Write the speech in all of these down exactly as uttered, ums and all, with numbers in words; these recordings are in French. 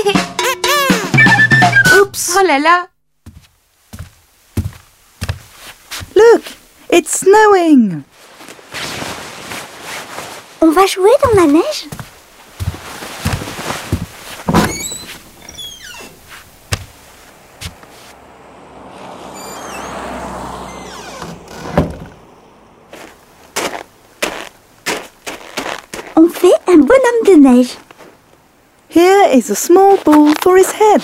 Oups! Oh là là! Look, it's snowing. On va jouer dans la neige? On fait un bonhomme de neige. Here is a small ball for his head.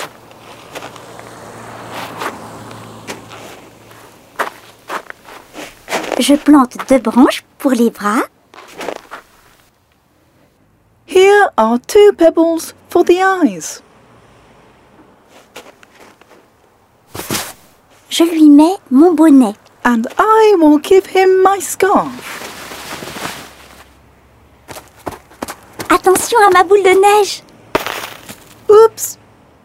Je plante deux branches pour les bras. Here are two pebbles for the eyes. Je lui mets mon bonnet. And I will give him my scarf. Attention à ma boule de neige. Oops!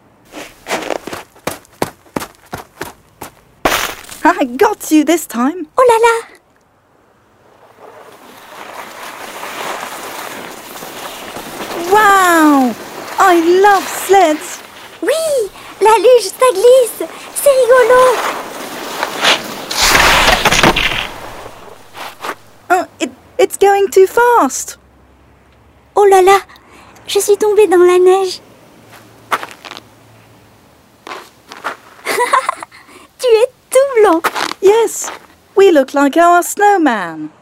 I got you this time. Oh là là! Wow! I love sleds. Oui, la luge, ça glisse. C'est rigolo. Oh, it, it's going too fast. Oh là là, je suis tombée dans la neige. Tu es tout blanc. Yes, we look like our snowman.